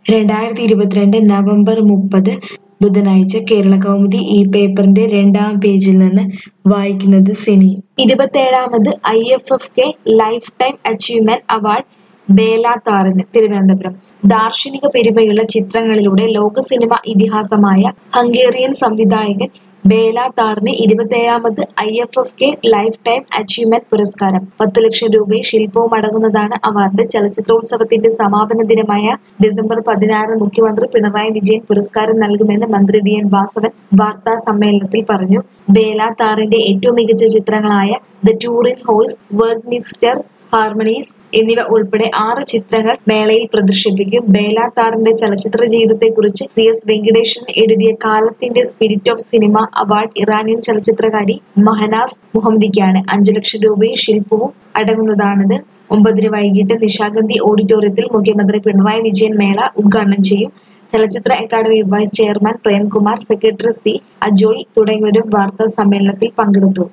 2022 November 30 ബുധനാഴ്ച കേരളകൗമുദി ഈ പേപ്പറിന്റെ രണ്ടാം പേജിൽ നിന്ന് വായിക്കുന്നത് സിനി. 27ാമത് IFFK life time achievement award Bela താറിന് തിരുവനന്തപുരം. ദാർശനിക പെരുമയുള്ള ചിത്രങ്ങളിലൂടെ ലോക സിനിമ ഇതിഹാസമായ ഹംഗേറിയൻ സംവിധായകൻ ബേല താറിന് 27ാമത് IFFK ലൈഫ് ടൈം അച്ചീവ്മെന്റ് പുരസ്കാരം. 10 ലക്ഷം രൂപയും ശില്പവും അടങ്ങുന്നതാണ് അവാർഡ്. ചലച്ചിത്രോത്സവത്തിന്റെ സമാപന ദിനമായ ഡിസംബർ 16 മുഖ്യമന്ത്രി പിണറായി വിജയൻ പുരസ്കാരം നൽകുമെന്ന് മന്ത്രി VN വാസവൻ വാർത്താ സമ്മേളനത്തിൽ പറഞ്ഞു. ബേല താറിന്റെ ഏറ്റവും മികച്ച ചിത്രങ്ങളായ the Turin horse, Werckmeister harmonies എന്നിവ ഉൾപ്പെടെ 6 ചിത്രങ്ങൾ മേളയിൽ പ്രദർശിപ്പിക്കും. ബേല താറിന്റെ ചലച്ചിത്ര ജീവിതത്തെക്കുറിച്ച് CS വെങ്കിടേഷൻ എഴുതിയ കാലത്തിന്റെ spirit of cinema award Iranian ചലച്ചിത്രകാരി മഹനാസ് മുഹമ്മദിക്കാണ്. 5 ലക്ഷം രൂപയും ശില്പവും അടങ്ങുന്നതാണിത്. 9 വൈകിട്ട് നിശാഗന്ധി ഓഡിറ്റോറിയത്തിൽ മുഖ്യമന്ത്രി പിണറായി വിജയൻ മേള ഉദ്ഘാടനം ചെയ്യും. ചലച്ചിത്ര academy vice chairman Premkumar, secretary C. Ajoy തുടങ്ങിയവരും വാർത്താ സമ്മേളനത്തിൽ പങ്കെടുത്തു.